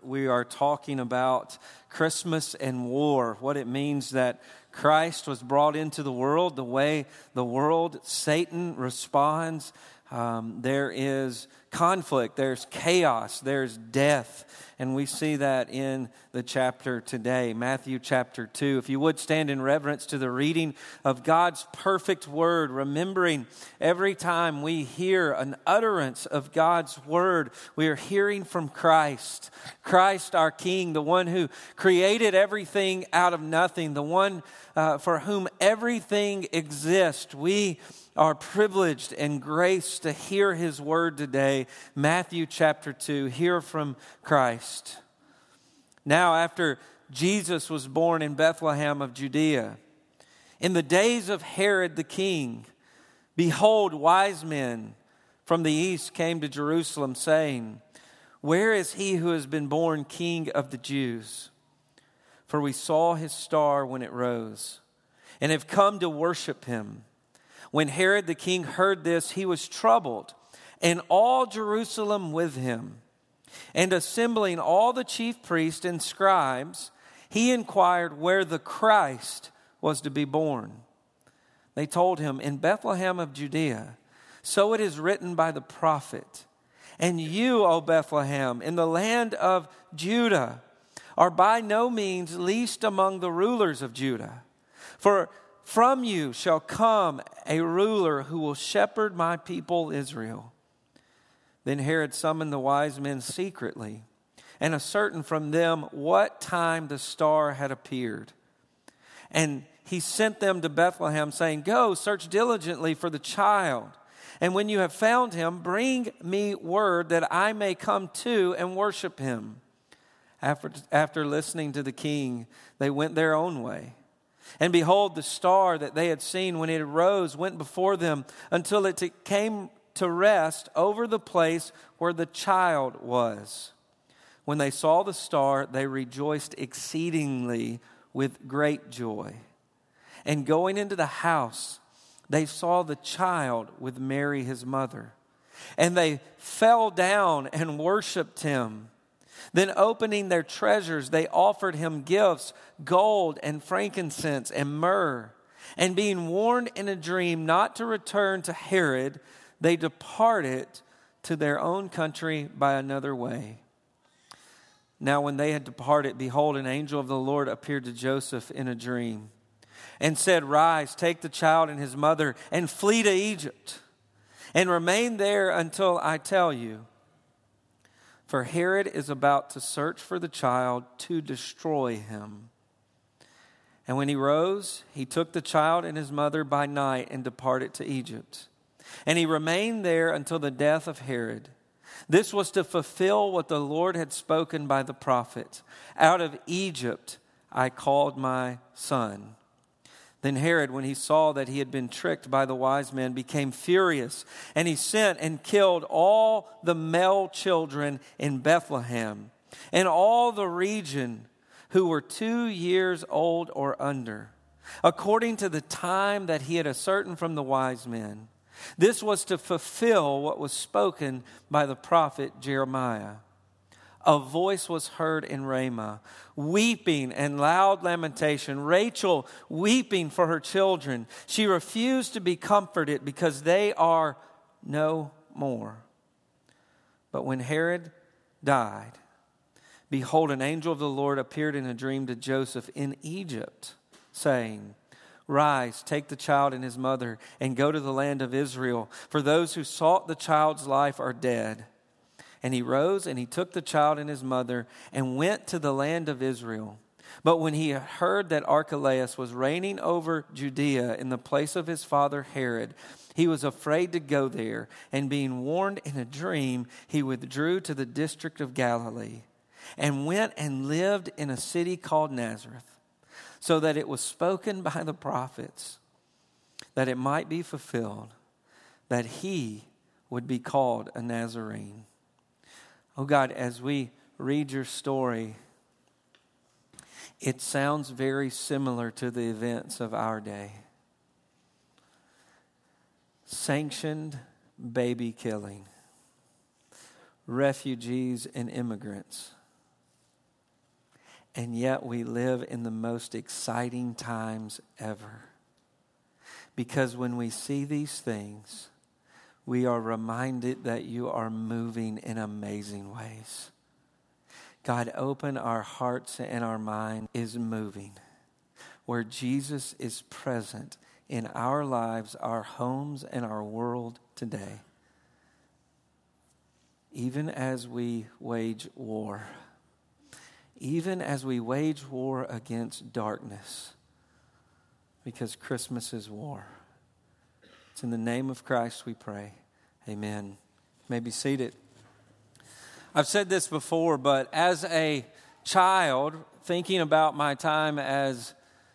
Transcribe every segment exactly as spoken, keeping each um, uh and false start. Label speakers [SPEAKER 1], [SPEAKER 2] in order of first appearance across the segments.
[SPEAKER 1] we are talking about Christmas and war, what it means that Christ was brought into the world, the way the world, Satan responds. Um, there is conflict, there's chaos, there's death. And we see that in the chapter today, Matthew chapter two. If you would stand in reverence to the reading of God's perfect word, remembering every time we hear an utterance of God's word, we are hearing from Christ. Christ our King, the one who created everything out of nothing, the one uh, for whom everything exists. We are privileged and graced to hear his word today. Matthew chapter two, hear from Christ. Now, after Jesus was born in Bethlehem of Judea, in the days of Herod the king, behold, wise men from the east came to Jerusalem, saying, "Where is he who has been born King of the Jews? For we saw his star when it rose, and have come to worship him." When Herod the king heard this, he was troubled, and all Jerusalem with him. And assembling all the chief priests and scribes, he inquired where the Christ was to be born. They told him, "In Bethlehem of Judea. So it is written by the prophet. And you, O Bethlehem, in the land of Judah, are by no means least among the rulers of Judah. For from you shall come a ruler who will shepherd my people Israel." Then Herod summoned the wise men secretly and ascertained from them what time the star had appeared. And he sent them to Bethlehem, saying, "Go, search diligently for the child. And when you have found him, bring me word that I may come to and worship him." After, after listening to the king, they went their own way. And behold, the star that they had seen when it arose went before them until it came to rest over the place where the child was. When they saw the star, they rejoiced exceedingly with great joy. And going into the house, they saw the child with Mary his mother. And they fell down and worshiped him. Then opening their treasures, they offered him gifts, gold and frankincense and myrrh. And being warned in a dream not to return to Herod, they departed to their own country by another way. Now when they had departed, behold, an angel of the Lord appeared to Joseph in a dream and said, "Rise, take the child and his mother and flee to Egypt and remain there until I tell you. For Herod is about to search for the child to destroy him." And when he rose, he took the child and his mother by night and departed to Egypt. And he remained there until the death of Herod. This was to fulfill what the Lord had spoken by the prophet. "Out of Egypt I called my son." Then Herod, when he saw that he had been tricked by the wise men, became furious, and he sent and killed all the male children in Bethlehem and all the region who were two years old or under, according to the time that he had ascertained from the wise men. This was to fulfill what was spoken by the prophet Jeremiah. A voice was heard in Ramah, weeping and loud lamentation. Rachel weeping for her children. She refused to be comforted because they are no more. But when Herod died, behold, an angel of the Lord appeared in a dream to Joseph in Egypt, saying, "Rise, take the child and his mother, and go to the land of Israel, for those who sought the child's life are dead." And he rose and he took the child and his mother and went to the land of Israel. But when he heard that Archelaus was reigning over Judea in the place of his father Herod, he was afraid to go there. And being warned in a dream, he withdrew to the district of Galilee and went and lived in a city called Nazareth, so that it was spoken by the prophets, that it might be fulfilled, that he would be called a Nazarene. Oh God, as we read your story, it sounds very similar to the events of our day. Sanctioned baby killing, refugees and immigrants, And yet we live in the most exciting times ever. Because when we see these things, we are reminded that you are moving in amazing ways. God, open our hearts and our mind is moving, where Jesus is present in our lives, our homes, and our world today. Even as we wage war, even as we wage war against darkness, because Christmas is war. It's in the name of Christ we pray. Amen. You may be seated. I've said this before, but as a child, thinking about my time as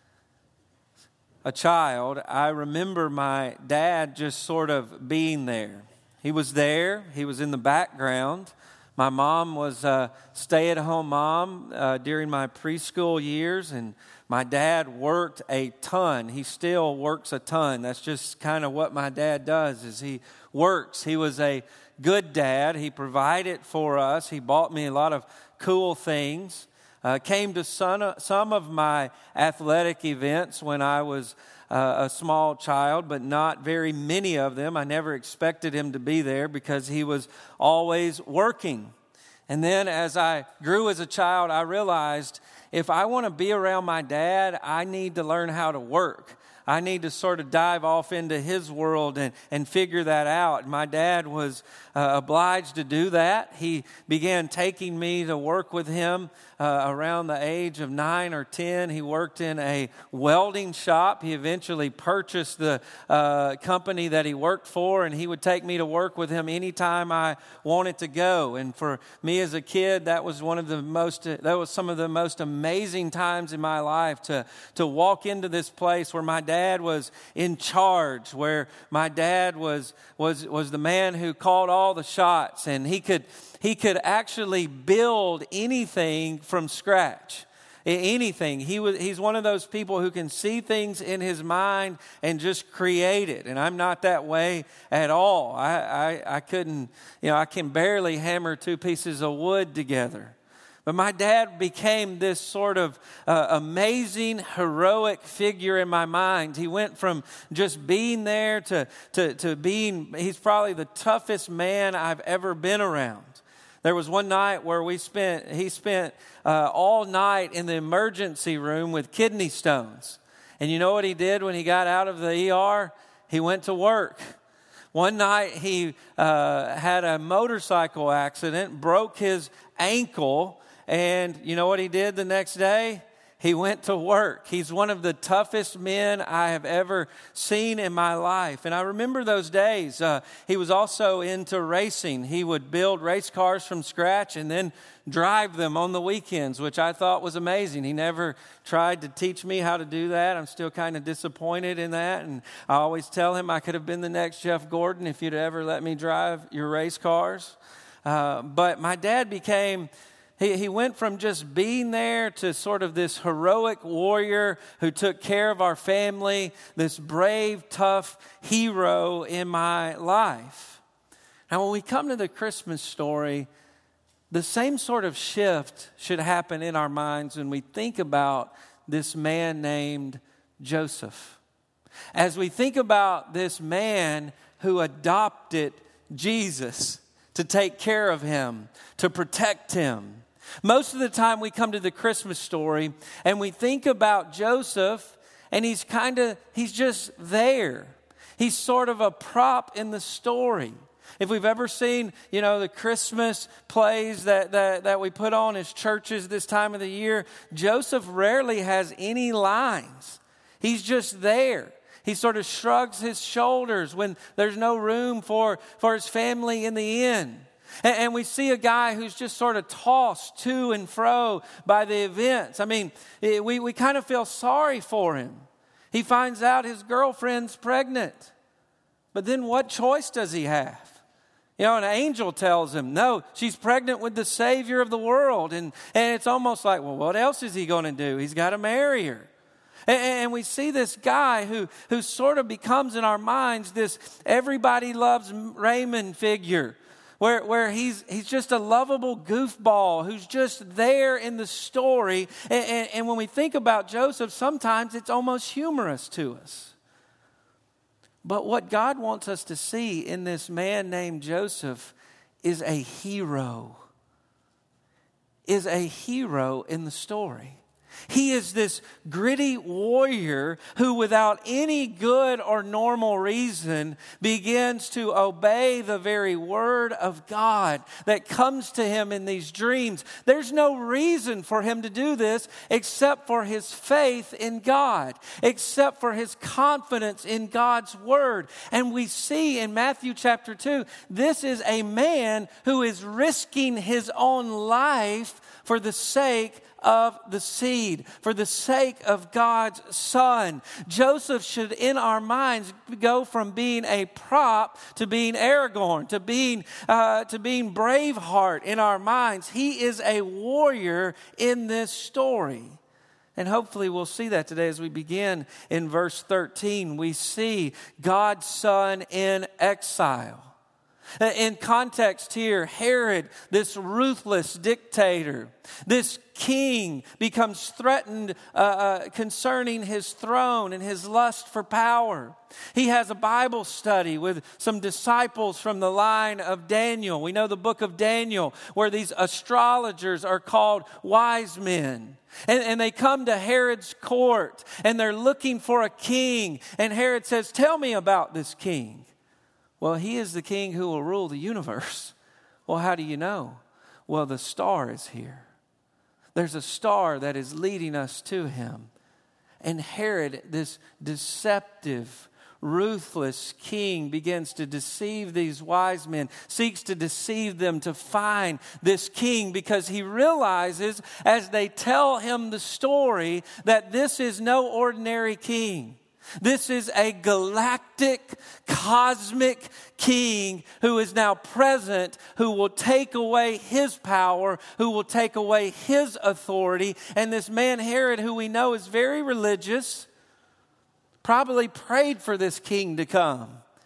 [SPEAKER 1] a child, I remember my dad just sort of being there. He was there. He was in the background. My mom was a stay-at-home mom uh, during my preschool years, and my dad worked a ton. He still works a ton. That's just kind of what my dad does, is he works. He was a good dad. He provided for us. He bought me a lot of cool things. Uh, came to some, some of my athletic events when I was uh, a small child, but not very many of them. I never expected him to be there because he was always working. And then as I grew as a child, I realized if I want to be around my dad, I need to learn how to work. I need to sort of dive off into his world and, and figure that out. My dad was uh, obliged to do that. He began taking me to work with him uh, around the age of nine or ten. He worked in a welding shop. He eventually purchased the uh, company that he worked for, and he would take me to work with him anytime I wanted to go. And for me as a kid, that was one of the most, that was some of the most amazing times in my life to, to walk into this place where my dad Dad was in charge, where my dad was was was the man who called all the shots, and he could he could actually build anything from scratch. Anything. He was he's one of those people who can see things in his mind and just create it. And I'm not that way at all. I I, I couldn't, you know, I can barely hammer two pieces of wood together. But my dad became this sort of uh, amazing, heroic figure in my mind. He went from just being there to, to, to being, he's probably the toughest man I've ever been around. There was one night where we spent, he spent uh, all night in the emergency room with kidney stones. And you know what he did when he got out of the E R? He went to work. One night he uh, had a motorcycle accident, broke his ankle. And you know what he did the next day? He went to work. He's one of the toughest men I have ever seen in my life. And I remember those days. Uh, he was also into racing. He would build race cars from scratch and then drive them on the weekends, which I thought was amazing. He never tried to teach me how to do that. I'm still kind of disappointed in that. And I always tell him I could have been the next Jeff Gordon if you'd ever let me drive your race cars. Uh, but my dad became... He he went from just being there to sort of this heroic warrior who took care of our family, this brave, tough hero in my life. Now, when we come to the Christmas story, the same sort of shift should happen in our minds when we think about this man named Joseph. As we think about this man who adopted Jesus to take care of him, to protect him. Most of the time we come to the Christmas story and we think about Joseph and he's kind of, he's just there. He's sort of a prop in the story. If we've ever seen, you know, the Christmas plays that, that, that we put on as churches this time of the year, Joseph rarely has any lines. He's just there. He sort of shrugs his shoulders when there's no room for, for his family in the inn. And, and we see a guy who's just sort of tossed to and fro by the events. I mean, it, we, we kind of feel sorry for him. He finds out his girlfriend's pregnant. But then what choice does he have? You know, an angel tells him, no, she's pregnant with the Savior of the world. And, and it's almost like, well, what else is he going to do? He's got to marry her. And, and we see this guy who, who sort of becomes in our minds this everybody loves Raymond figure. where, where he's, he's just a lovable goofball who's just there in the story. And, and, and when we think about Joseph, sometimes it's almost humorous to us. But what God wants us to see in this man named Joseph is a hero, is a hero in the story. He is this gritty warrior who, without any good or normal reason, begins to obey the very word of God that comes to him in these dreams. There's no reason for him to do this except for his faith in God, except for his confidence in God's word. And we see in Matthew chapter two, this is a man who is risking his own life for the sake of the seed, for the sake of God's son. Joseph should, in our minds, go from being a prop to being Aragorn, to being uh, to being Braveheart in our minds. He is a warrior in this story. And hopefully we'll see that today as we begin in verse thirteen. We see God's son in exile. In context here, Herod, this ruthless dictator, this king becomes threatened uh, uh, concerning his throne and his lust for power. He has a Bible study with some disciples from the line of Daniel. We know the book of Daniel, where these astrologers are called wise men. And, and they come to Herod's court, and they're looking for a king. And Herod says, "Tell me about this king." Well, he is the king who will rule the universe. Well, how do you know? Well, the star is here. There's a star that is leading us to him. And Herod, this deceptive, ruthless king, begins to deceive these wise men, seeks to deceive them to find this king, because he realizes as they tell him the story that this is no ordinary king. This is a galactic, cosmic king who is now present, who will take away his power, who will take away his authority. And this man Herod, who we know is very religious, probably prayed for this king to come.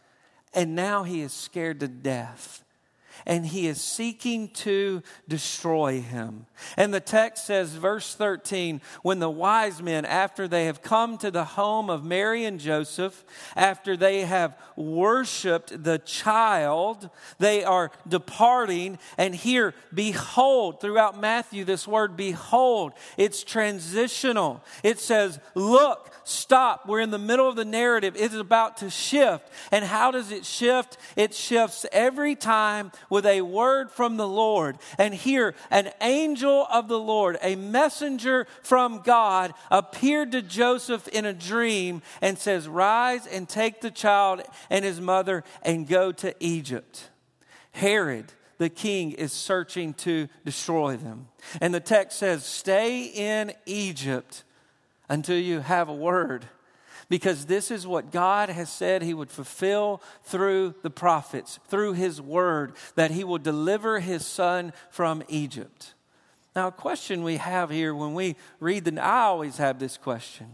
[SPEAKER 1] And now he is scared to death. And he is seeking to destroy him. And the text says, verse thirteen, when the wise men, after they have come to the home of Mary and Joseph, after they have worshiped the child, they are departing. And here, behold, throughout Matthew, this word behold, it's transitional. It says, look, stop. We're in the middle of the narrative. It is about to shift. And how does it shift? It shifts every time with a word from the Lord. And here, an angel of the Lord, a messenger from God, appeared to Joseph in a dream and says, rise and take the child and his mother and go to Egypt. Herod, the king, is searching to destroy them. And the text says, stay in Egypt until you have a word. Because this is what God has said he would fulfill through the prophets, through his word, that he will deliver his son from Egypt. Now, a question we have here when we read the, I always have this question.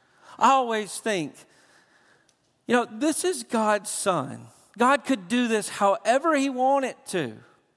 [SPEAKER 1] I always think, you know, this is God's son. God could do this however he wanted to.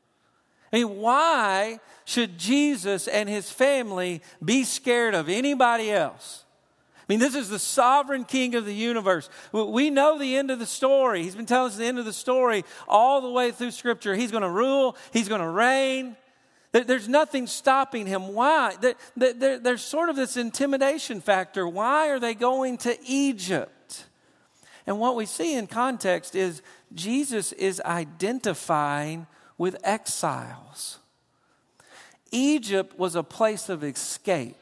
[SPEAKER 1] I mean, why should Jesus and his family be scared of anybody else? I mean, this is the sovereign king of the universe. We know the end of the story. He's been telling us the end of the story all the way through Scripture. He's going to rule. He's going to reign. There's nothing stopping him. Why? There's sort of this intimidation factor. Why are they going to Egypt? And what we see in context is Jesus is identifying with exiles. Egypt was a place of escape.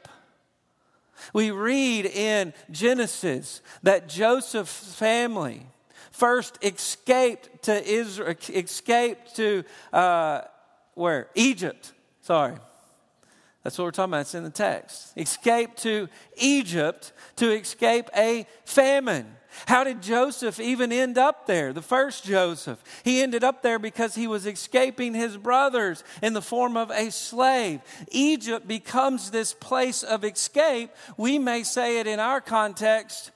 [SPEAKER 1] We read in Genesis that Joseph's family first escaped to Israel, escaped to uh, where? Egypt. Sorry. That's what we're talking about. It's in the text. Escaped to Egypt to escape a famine. How did Joseph even end up there? The first Joseph. He ended up there because he was escaping his brothers in the form of a slave. Egypt becomes this place of escape. We may say it in our context,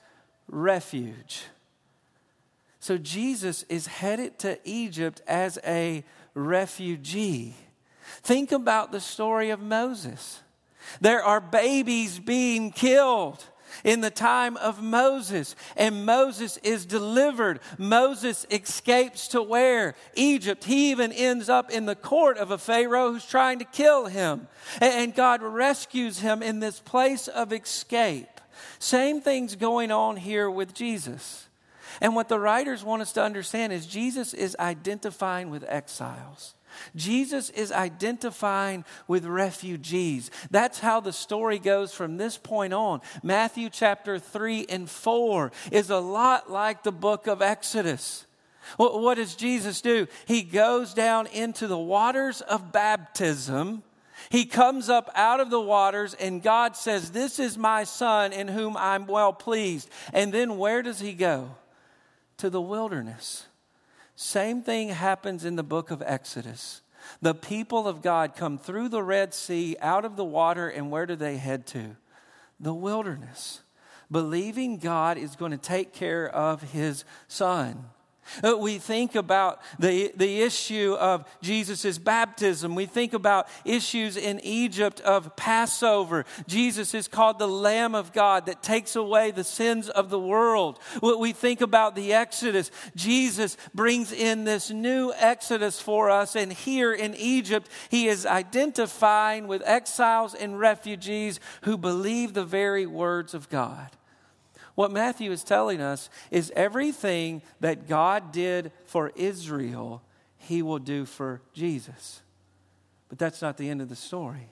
[SPEAKER 1] refuge. So Jesus is headed to Egypt as a refugee. Think about the story of Moses. There are babies being killed in the time of Moses, and Moses is delivered. Moses escapes to where? Egypt. He even ends up in the court of a Pharaoh who's trying to kill him. And God rescues him in this place of escape. Same thing's going on here with Jesus. And what the writers want us to understand is Jesus is identifying with exiles. Jesus is identifying with refugees. That's how the story goes from this point on. Matthew chapter three and four is a lot like the book of Exodus. What does Jesus do? He goes down into the waters of baptism. He comes up out of the waters, and God says, "This is my son in whom I'm well pleased." And then where does he go? To the wilderness. Same thing happens in the book of Exodus. The people of God come through the Red Sea, out of the water, and where do they head to? The wilderness. Believing God is going to take care of his son. We think about the, the issue of Jesus' baptism. We think about issues in Egypt of Passover. Jesus is called the Lamb of God that takes away the sins of the world. We think about the Exodus. Jesus brings in this new Exodus for us. And here in Egypt, he is identifying with exiles and refugees who believe the very words of God. What Matthew is telling us is everything that God did for Israel, he will do for Jesus. But that's not the end of the story.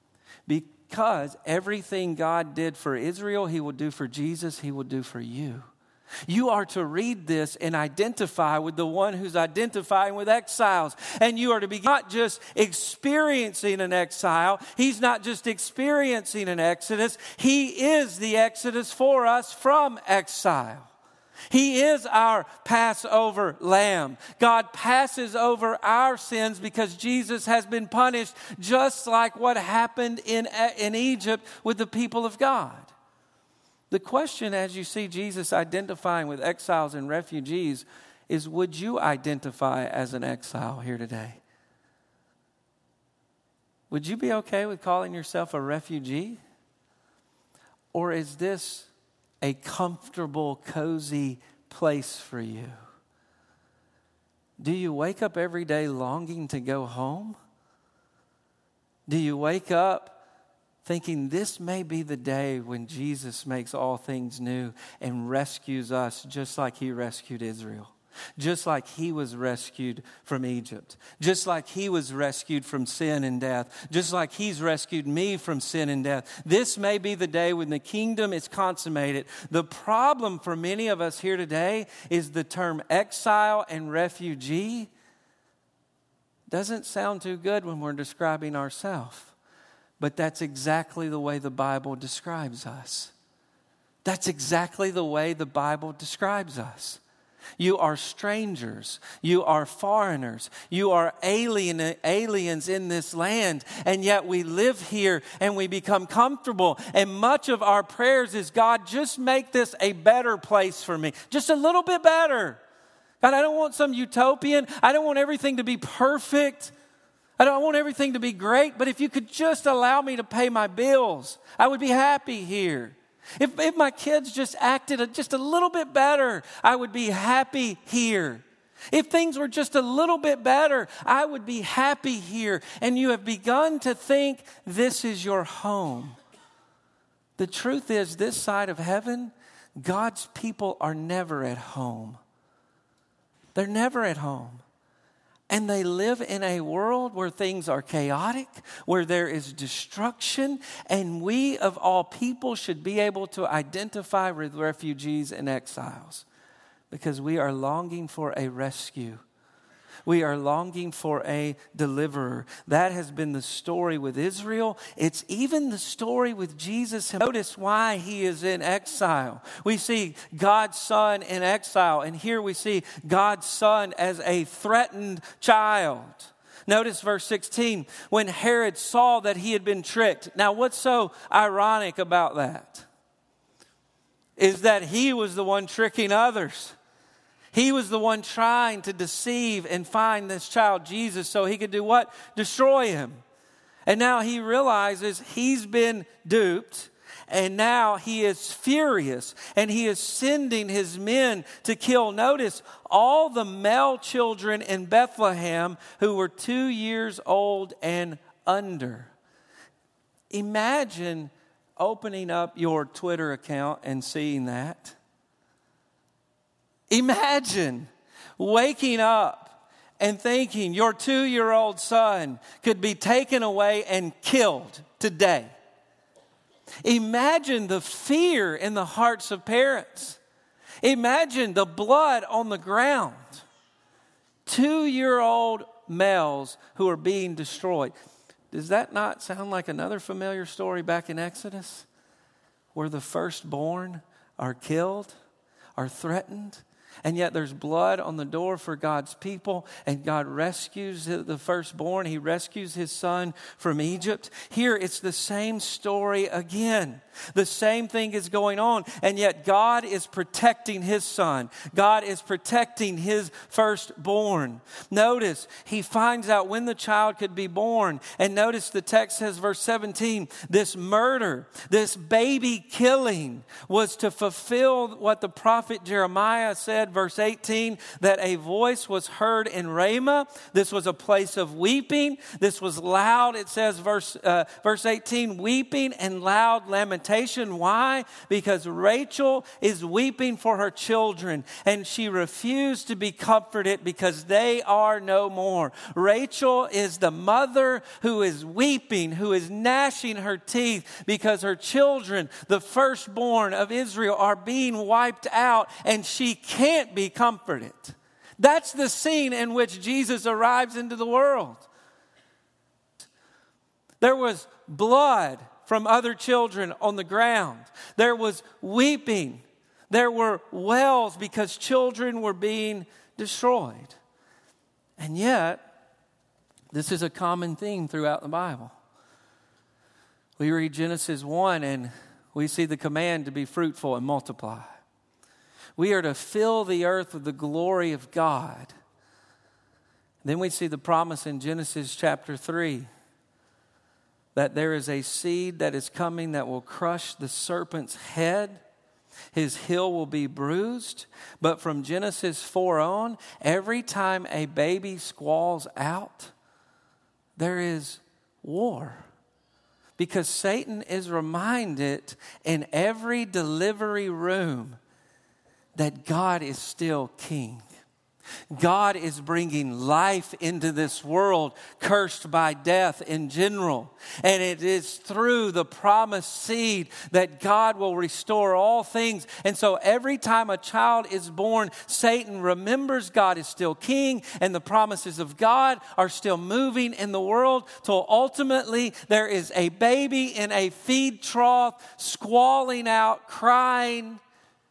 [SPEAKER 1] Because everything God did for Israel, he will do for Jesus, he will do for you. You are to read this and identify with the one who's identifying with exiles. And you are to be not just experiencing an exile. He's not just experiencing an exodus. He is the exodus for us from exile. He is our Passover lamb. God passes over our sins because Jesus has been punished just like what happened in, in Egypt with the people of God. The question, as you see Jesus identifying with exiles and refugees, is would you identify as an exile here today? Would you be okay with calling yourself a refugee? Or is this a comfortable, cozy place for you? Do you wake up every day longing to go home? Do you wake up thinking this may be the day when Jesus makes all things new and rescues us just like he rescued Israel, just like he was rescued from Egypt, just like he was rescued from sin and death, just like he's rescued me from sin and death. This may be the day when the kingdom is consummated. The problem for many of us here today is the term exile and refugee doesn't sound too good when we're describing ourselves. But that's exactly the way the Bible describes us. That's exactly the way the Bible describes us. You are strangers. You are foreigners. You are alien, aliens in this land. And yet we live here and we become comfortable. And much of our prayers is, God, just make this a better place for me. Just a little bit better. God, I don't want some utopian. I don't want everything to be perfect. I don't want everything to be great, but if you could just allow me to pay my bills, I would be happy here. If, if my kids just acted just a little bit better, I would be happy here. If things were just a little bit better, I would be happy here. And you have begun to think this is your home. The truth is, this side of heaven, God's people are never at home. They're never at home. And they live in a world where things are chaotic, where there is destruction, and we of all people should be able to identify with refugees and exiles because we are longing for a rescue. We are longing for a deliverer. That has been the story with Israel. It's even the story with Jesus. Notice why he is in exile. We see God's son in exile, and here we see God's son as a threatened child. Notice verse sixteen, when Herod saw that he had been tricked. Now, what's so ironic about that is that he was the one tricking others. He was the one trying to deceive and find this child Jesus so he could do what? Destroy him. And now he realizes he's been duped. And now he is furious, and he is sending his men to kill, notice, all the male children in Bethlehem who were two years old and under. Imagine opening up your Twitter account and seeing that. Imagine waking up and thinking your two-year-old son could be taken away and killed today. Imagine the fear in the hearts of parents. Imagine the blood on the ground. Two-year-old males who are being destroyed. Does that not sound like another familiar story back in Exodus? Where the firstborn are killed, are threatened, and yet there's blood on the door for God's people, and God rescues the firstborn. He rescues his son from Egypt. Here it's the same story again. The same thing is going on, and yet God is protecting his son. God is protecting his firstborn. Notice, he finds out when the child could be born. And notice the text says, verse seventeen, this murder, this baby killing was to fulfill what the prophet Jeremiah said, verse eighteen, that a voice was heard in Ramah. This was a place of weeping. This was loud. It says, verse, uh, verse eighteen, weeping and loud lamentation. Why? Because Rachel is weeping for her children, and she refused to be comforted because they are no more. Rachel is the mother who is weeping, who is gnashing her teeth because her children, the firstborn of Israel, are being wiped out, and she can't be comforted. That's the scene in which Jesus arrives into the world. There was blood from other children on the ground. There was weeping. There were wails because children were being destroyed. And yet, this is a common theme throughout the Bible. We read Genesis one and we see the command to be fruitful and multiply. We are to fill the earth with the glory of God. Then we see the promise in Genesis chapter three. That there is a seed that is coming that will crush the serpent's head. His heel will be bruised. But from Genesis four on, every time a baby squalls out, there is war. Because Satan is reminded in every delivery room that God is still king. God is bringing life into this world cursed by death in general. And it is through the promised seed that God will restore all things. And so every time a child is born, Satan remembers God is still king and the promises of God are still moving in the world till ultimately there is a baby in a feed trough squalling out, crying.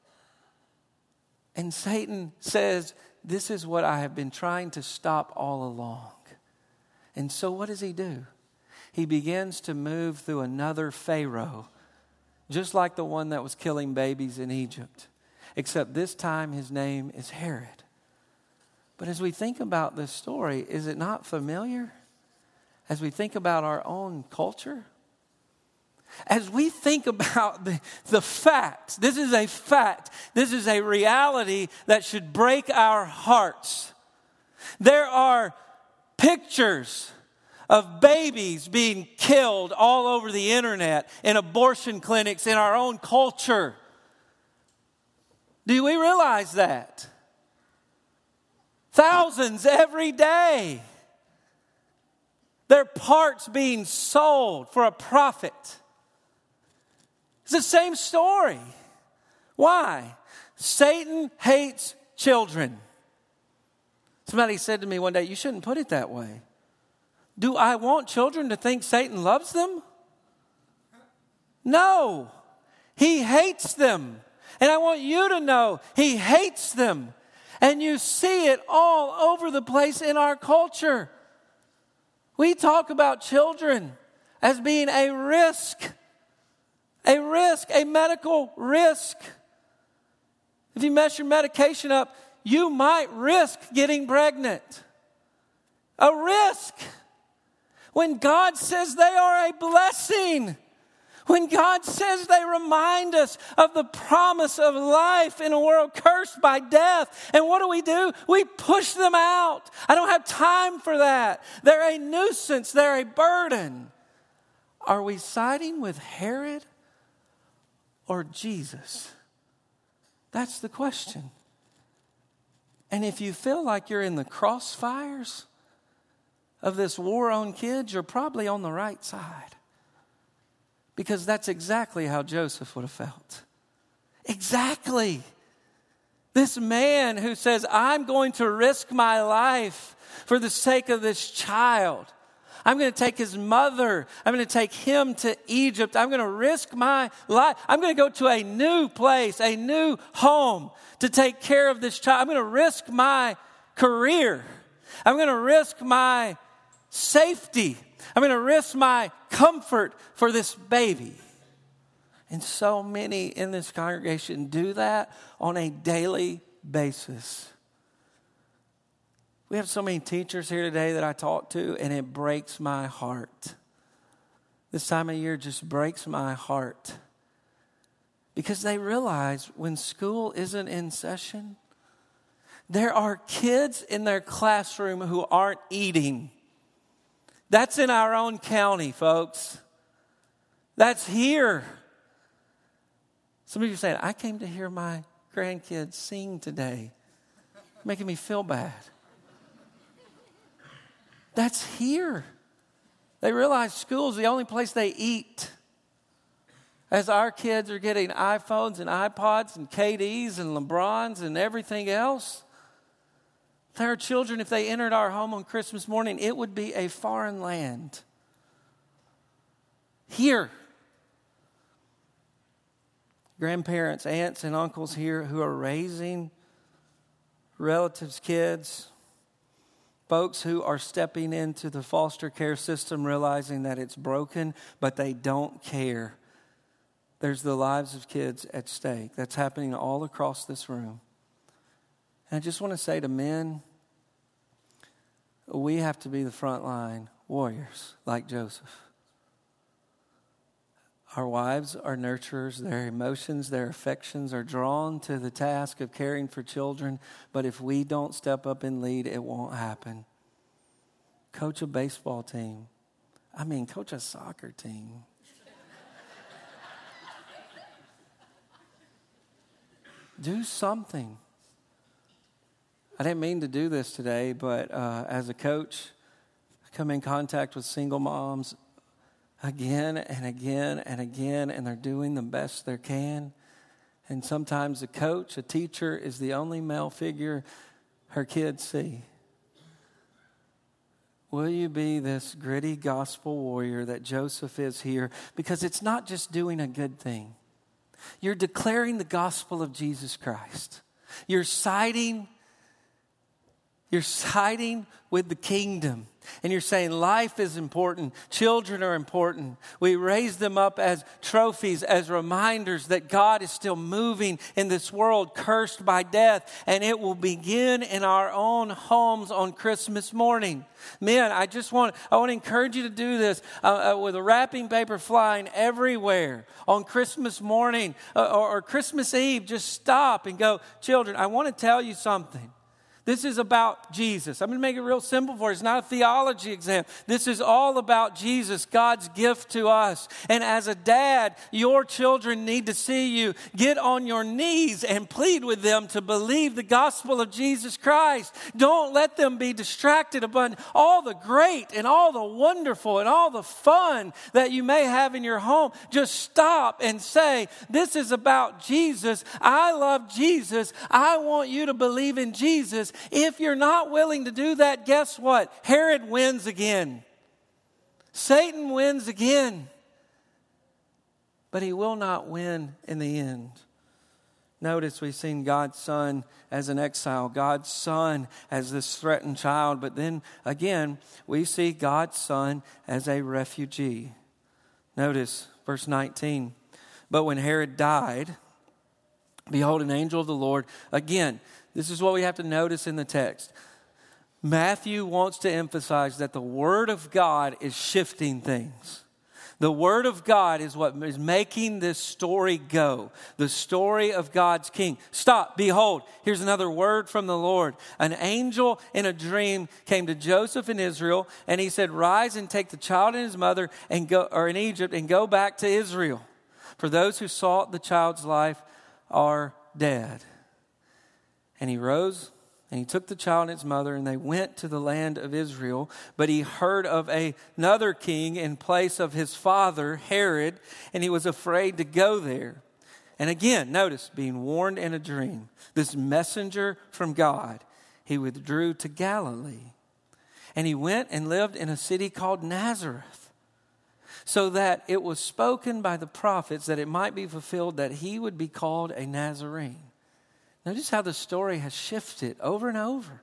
[SPEAKER 1] And Satan says, this is what I have been trying to stop all along. And so what does he do? He begins to move through another Pharaoh, just like the one that was killing babies in Egypt. Except this time his name is Herod. But as we think about this story, is it not familiar? As we think about our own culture? As we think about the, the facts, this is a fact, this is a reality that should break our hearts. There are pictures of babies being killed all over the internet, in abortion clinics, in our own culture. Do we realize that? Thousands every day. Their parts being sold for a profit. It's the same story. Why? Satan hates children. Somebody said to me one day, you shouldn't put it that way. Do I want children to think Satan loves them? No. He hates them. And I want you to know he hates them. And you see it all over the place in our culture. We talk about children as being a risk. A risk, a medical risk. If you mess your medication up, you might risk getting pregnant. A risk. When God says they are a blessing. When God says they remind us of the promise of life in a world cursed by death. And what do we do? We push them out. I don't have time for that. They're a nuisance. They're a burden. Are we siding with Herod or Jesus? That's the question. And if you feel like you're in the crossfires of this war on kids, you're probably on the right side. Because that's exactly how Joseph would have felt. Exactly. This man who says, I'm going to risk my life for the sake of this child. I'm going to take his mother. I'm going to take him to Egypt. I'm going to risk my life. I'm going to go to a new place, a new home to take care of this child. I'm going to risk my career. I'm going to risk my safety. I'm going to risk my comfort for this baby. And so many in this congregation do that on a daily basis. We have so many teachers here today that I talk to, and it breaks my heart. This time of year just breaks my heart. Because they realize when school isn't in session, there are kids in their classroom who aren't eating. That's in our own county, folks. That's here. Some of you are saying, I came to hear my grandkids sing today. Making me feel bad. That's here. They realize school's the only place they eat. As our kids are getting iPhones and iPods and K Ds and LeBrons and everything else, there are children, if they entered our home on Christmas morning, it would be a foreign land. Here. Grandparents, aunts, and uncles here who are raising relatives' kids. Folks who are stepping into the foster care system realizing that it's broken, but they don't care. There's the lives of kids at stake. That's happening all across this room. And I just want to say to men, we have to be the frontline warriors like Joseph. Our wives are nurturers. Their emotions, their affections are drawn to the task of caring for children. But if we don't step up and lead, it won't happen. Coach a baseball team. I mean, coach a soccer team. Do something. I didn't mean to do this today, but uh, as a coach, I come in contact with single moms again and again and again, and they're doing the best they can. And sometimes a coach, a teacher, is the only male figure her kids see. Will you be this gritty gospel warrior that Joseph is here? Because it's not just doing a good thing. You're declaring the gospel of Jesus Christ. You're siding, you're siding with the kingdom. And you're saying life is important. Children are important. We raise them up as trophies, as reminders that God is still moving in this world cursed by death. And it will begin in our own homes on Christmas morning. Men, I just want, I want to encourage you to do this uh, uh, with a wrapping paper flying everywhere on Christmas morning uh, or, or Christmas Eve. Just stop and go, children, I want to tell you something. This is about Jesus. I'm going to make it real simple for you. It's not a theology exam. This is all about Jesus, God's gift to us. And as a dad, your children need to see you get on your knees and plead with them to believe the gospel of Jesus Christ. Don't let them be distracted upon all the great and all the wonderful and all the fun that you may have in your home. Just stop and say, this is about Jesus. I love Jesus. I want you to believe in Jesus. If you're not willing to do that, guess what? Herod wins again. Satan wins again. But he will not win in the end. Notice we've seen God's son as an exile, God's son as this threatened child. But then again, we see God's son as a refugee. Notice verse nineteen. But when Herod died, behold, an angel of the Lord, again, This is what we have to notice in the text. Matthew wants to emphasize that the Word of God is shifting things. The Word of God is what is making this story go. The story of God's King. Stop, behold, here's another word from the Lord. An angel in a dream came to Joseph in Israel, and he said, rise and take the child and his mother and go, or in Egypt, and go back to Israel. For those who sought the child's life are dead. And he rose, and he took the child and his mother, and they went to the land of Israel. But he heard of a, another king in place of his father, Herod, and he was afraid to go there. And again, notice, being warned in a dream, this messenger from God, he withdrew to Galilee. And he went and lived in a city called Nazareth, so that it was spoken by the prophets that it might be fulfilled that he would be called a Nazarene. Notice how the story has shifted over and over.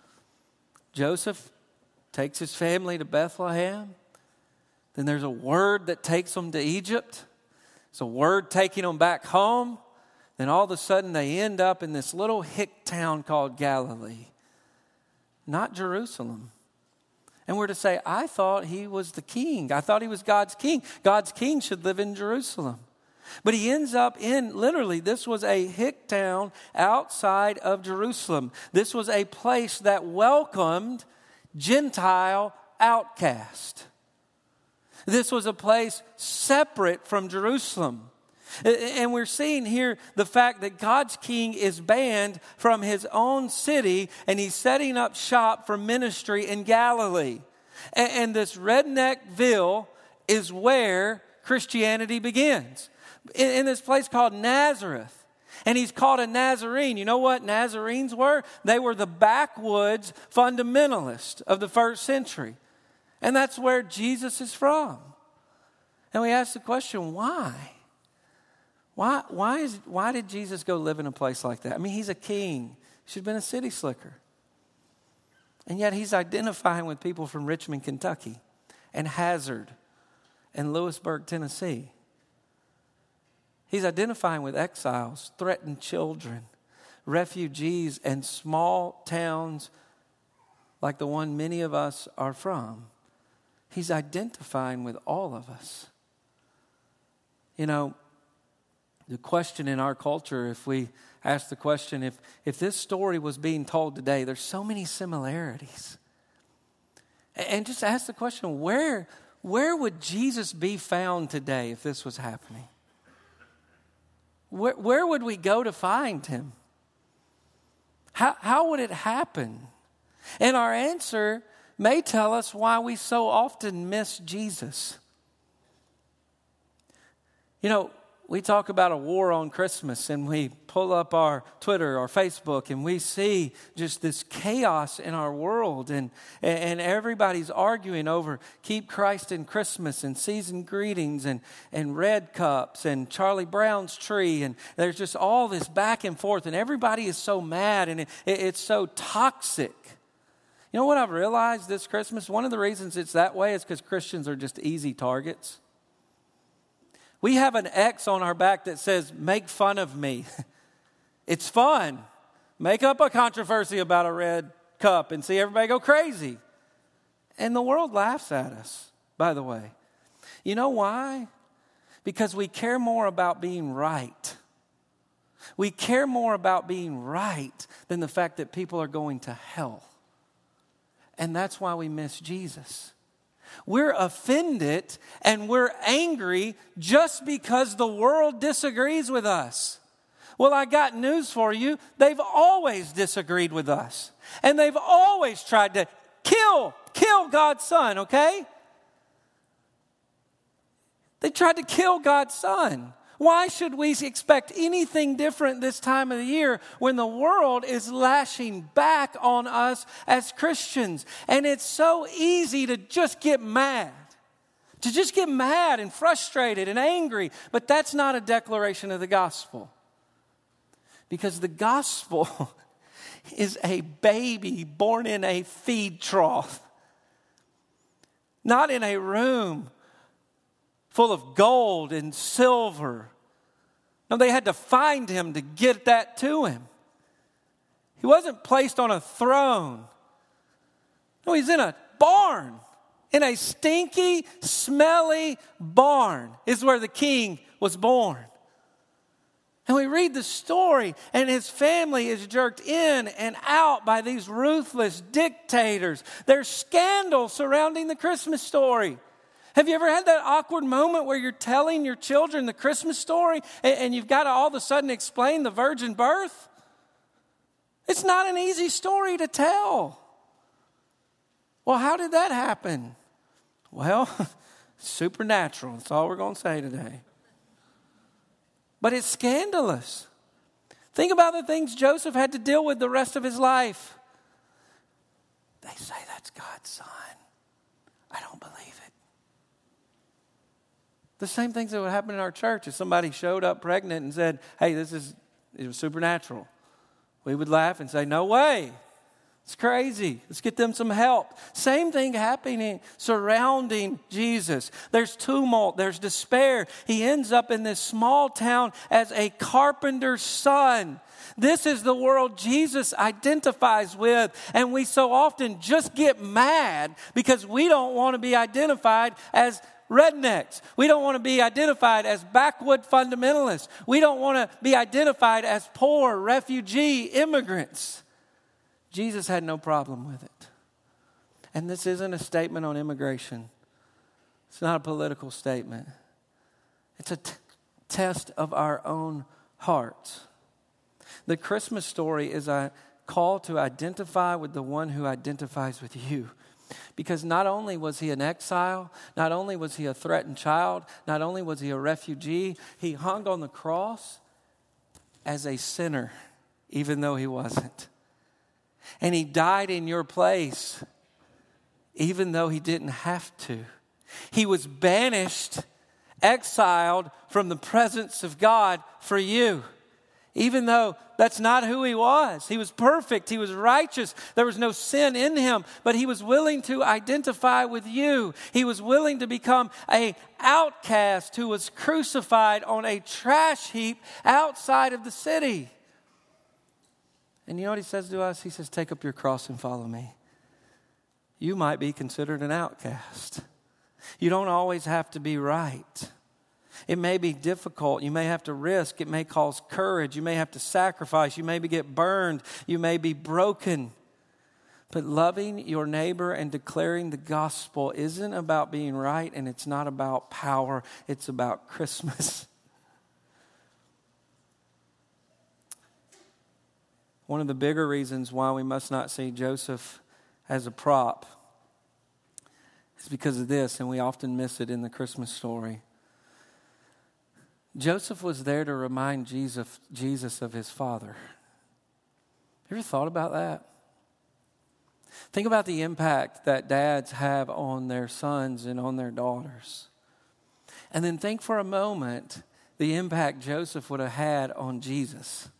[SPEAKER 1] Joseph takes his family to Bethlehem. Then there's a word that takes them to Egypt. It's a word taking them back home. Then all of a sudden they end up in this little hick town called Galilee. Not Jerusalem. And we're to say, I thought he was the king. I thought he was God's king. God's king should live in Jerusalem. But he ends up in, literally, this was a hick town outside of Jerusalem. This was a place that welcomed Gentile outcast. This was a place separate from Jerusalem. And we're seeing here the fact that God's king is banned from his own city, and he's setting up shop for ministry in Galilee. And this redneckville is where Christianity begins. In this place called Nazareth. And he's called a Nazarene. You know what Nazarenes were? They were the backwoods fundamentalists of the first century. And that's where Jesus is from. And we ask the question, why? Why, why, is, why did Jesus go live in a place like that? I mean, he's a king. He should have been a city slicker. And yet he's identifying with people from Richmond, Kentucky, and Hazard, and Lewisburg, Tennessee. He's identifying with exiles, threatened children, refugees, and small towns like the one many of us are from. He's identifying with all of us. You know, the question in our culture, if we ask the question, if, if this story was being told today, there's so many similarities. And just ask the question, where, where would Jesus be found today if this was happening? Where, where would we go to find him? How, how would it happen? And our answer may tell us why we so often miss Jesus. You know, we talk about a war on Christmas, and we pull up our Twitter or Facebook, and we see just this chaos in our world, and, and everybody's arguing over keep Christ in Christmas and season greetings and, and red cups and Charlie Brown's tree, and there's just all this back and forth, and everybody is so mad, and it, it, it's so toxic. You know what I've realized this Christmas? One of the reasons it's that way is because Christians are just easy targets. We have an X on our back that says, make fun of me. It's fun. Make up a controversy about a red cup and see everybody go crazy. And the world laughs at us, by the way. You know why? Because we care more about being right. We care more about being right than the fact that people are going to hell. And that's why we miss Jesus. We're offended and we're angry just because the world disagrees with us. Well, I got news for you. They've always disagreed with us. And they've always tried to kill, kill God's son, okay? They tried to kill God's son. Why should we expect anything different this time of the year when the world is lashing back on us as Christians? And it's so easy to just get mad, to just get mad and frustrated and angry. But that's not a declaration of the gospel. Because the gospel is a baby born in a feed trough, not in a room full of gold and silver. No, they had to find him to get that to him. He wasn't placed on a throne. No, he's in a barn. In a stinky, smelly barn is where the king was born. And we read the story, and his family is jerked in and out by these ruthless dictators. There's scandal surrounding the Christmas story. Have you ever had that awkward moment where you're telling your children the Christmas story and you've got to all of a sudden explain the virgin birth? It's not an easy story to tell. Well, how did that happen? Well, supernatural. That's all we're going to say today. But it's scandalous. Think about the things Joseph had to deal with the rest of his life. They say that's God's son. I don't believe it. The same things that would happen in our church if somebody showed up pregnant and said, hey, this is it was supernatural. We would laugh and say, no way. It's crazy. Let's get them some help. Same thing happening surrounding Jesus. There's tumult. There's despair. He ends up in this small town as a carpenter's son. This is the world Jesus identifies with. And we so often just get mad because we don't want to be identified as rednecks. We don't want to be identified as backwood fundamentalists. We don't want to be identified as poor refugee immigrants. Jesus had no problem with it. And this isn't a statement on immigration. It's not a political statement. It's a t- test of our own hearts. The Christmas story is a call to identify with the one who identifies with you. Because not only was he an exile, not only was he a threatened child, not only was he a refugee, he hung on the cross as a sinner, even though he wasn't. And he died in your place, even though he didn't have to. He was banished, exiled from the presence of God for you, even though that's not who he was. He was perfect. He was righteous. There was no sin in him, but he was willing to identify with you. He was willing to become an outcast who was crucified on a trash heap outside of the city. And you know what he says to us? He says, take up your cross and follow me. You might be considered an outcast. You don't always have to be right. It may be difficult. You may have to risk. It may cause courage. You may have to sacrifice. You may get burned. You may be broken. But loving your neighbor and declaring the gospel isn't about being right, and it's not about power. It's about Christmas. One of the bigger reasons why we must not see Joseph as a prop is because of this, and we often miss it in the Christmas story. Joseph was there to remind Jesus, Jesus of his father. You ever thought about that? Think about the impact that dads have on their sons and on their daughters. And then think for a moment the impact Joseph would have had on Jesus.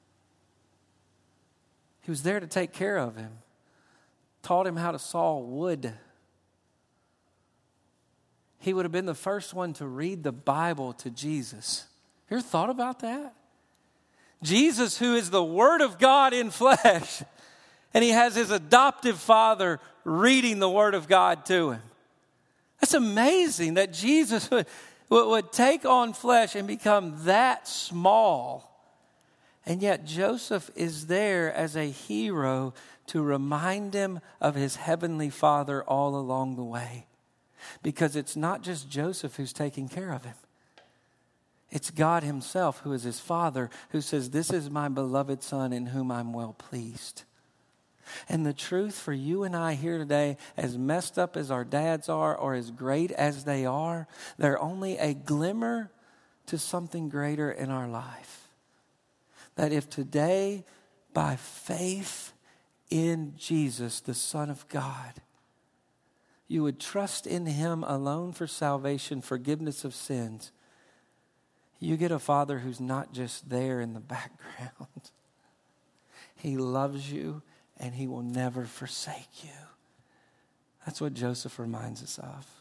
[SPEAKER 1] He was there to take care of him, taught him how to saw wood. He would have been the first one to read the Bible to Jesus. You ever thought about that? Jesus, who is the Word of God in flesh, and he has his adoptive father reading the Word of God to him. That's amazing that Jesus would, would take on flesh and become that small. And yet Joseph is there as a hero to remind him of his heavenly Father all along the way. Because it's not just Joseph who's taking care of him. It's God himself who is his father, who says, this is my beloved son in whom I'm well pleased. And the truth for you and I here today, as messed up as our dads are or as great as they are, they're only a glimmer to something greater in our life. That if today, by faith in Jesus, the Son of God, you would trust in him alone for salvation, forgiveness of sins, you get a Father who's not just there in the background. He loves you and he will never forsake you. That's what Joseph reminds us of.